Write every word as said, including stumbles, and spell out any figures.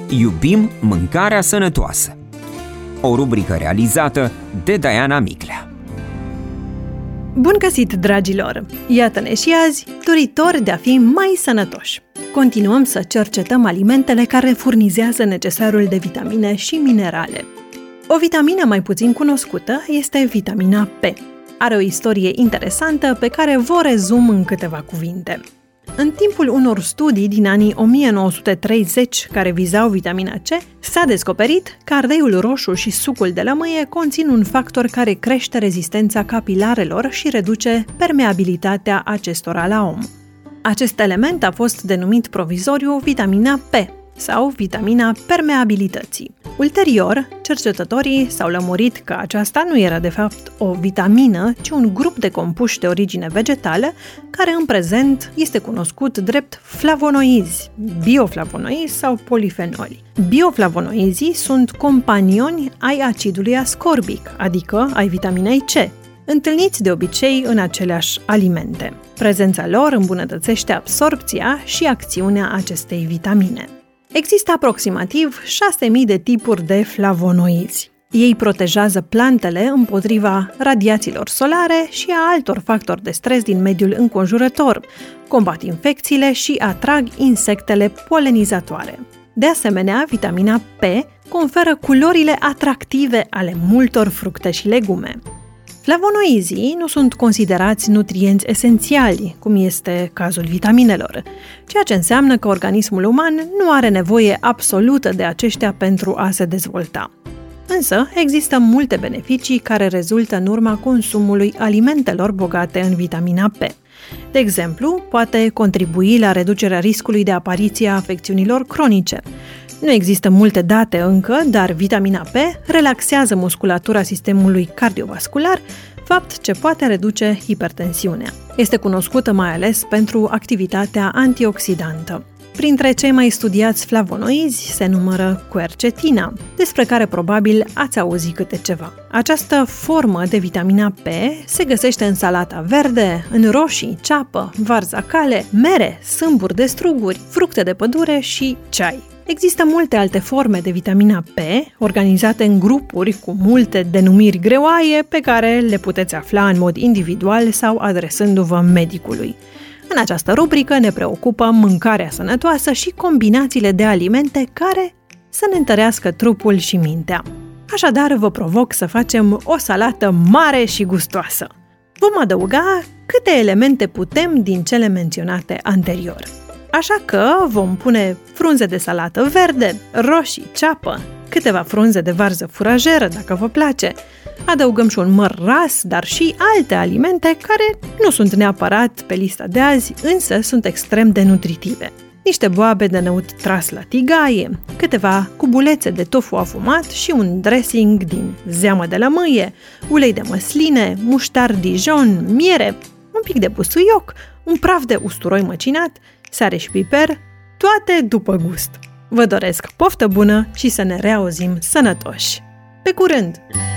Iubim mâncarea sănătoasă. O rubrică realizată de Diana Miclea. Bun găsit, dragilor! Iată-ne și azi, doritori de a fi mai sănătoși. Continuăm să cercetăm alimentele care furnizează necesarul de vitamine și minerale. O vitamină mai puțin cunoscută este vitamina P. Are o istorie interesantă pe care vă rezum în câteva cuvinte. În timpul unor studii din anii o mie nouă sute treizeci care vizau vitamina C, s-a descoperit că ardeiul roșu și sucul de lămâie conțin un factor care crește rezistența capilarelor și reduce permeabilitatea acestora la om. Acest element a fost denumit provizoriu vitamina P sau vitamina permeabilității. Ulterior, cercetătorii s-au lămurit că aceasta nu era de fapt o vitamină, ci un grup de compuși de origine vegetală, care în prezent este cunoscut drept flavonoizi, bioflavonoizi sau polifenoli. Bioflavonoizii sunt companioni ai acidului ascorbic, adică ai vitaminei C, întâlniți de obicei în aceleași alimente. Prezența lor îmbunătățește absorpția și acțiunea acestei vitamine. Există aproximativ șase mii de tipuri de flavonoizi. Ei protejează plantele împotriva radiațiilor solare și a altor factori de stres din mediul înconjurător, combat infecțiile și atrag insectele polenizatoare. De asemenea, vitamina P conferă culorile atractive ale multor fructe și legume. Flavonoizii nu sunt considerați nutrienți esențiali, cum este cazul vitaminelor, ceea ce înseamnă că organismul uman nu are nevoie absolută de aceștia pentru a se dezvolta. Însă, există multe beneficii care rezultă în urma consumului alimentelor bogate în vitamina P. De exemplu, poate contribui la reducerea riscului de apariție a afecțiunilor cronice. Nu există multe date încă, dar vitamina P relaxează musculatura sistemului cardiovascular, fapt ce poate reduce hipertensiunea. Este cunoscută mai ales pentru activitatea antioxidantă. Printre cei mai studiați flavonoizi se numără quercetina, despre care probabil ați auzit câte ceva. Această formă de vitamina P se găsește în salata verde, în roșii, ceapă, varză cale, mere, sâmburi de struguri, fructe de pădure și ceai. Există multe alte forme de vitamina P, organizate în grupuri cu multe denumiri greoaie, pe care le puteți afla în mod individual sau adresându-vă medicului. În această rubrică ne preocupă mâncarea sănătoasă și combinațiile de alimente care să ne întărească trupul și mintea. Așadar, vă provoc să facem o salată mare și gustoasă. Vom adăuga câte elemente putem din cele menționate anterior. Așa că vom pune frunze de salată verde, roșii, ceapă, câteva frunze de varză furajeră, dacă vă place. Adăugăm și un măr ras, dar și alte alimente care nu sunt neapărat pe lista de azi, însă sunt extrem de nutritive. Niște boabe de năut tras la tigaie, câteva cubulețe de tofu afumat și un dressing din zeamă de lămâie, ulei de măsline, muștar Dijon, miere, un pic de busuioc, un praf de usturoi măcinat, sare și piper, toate după gust. Vă doresc poftă bună și să ne reauzim sănătoși! Pe curând!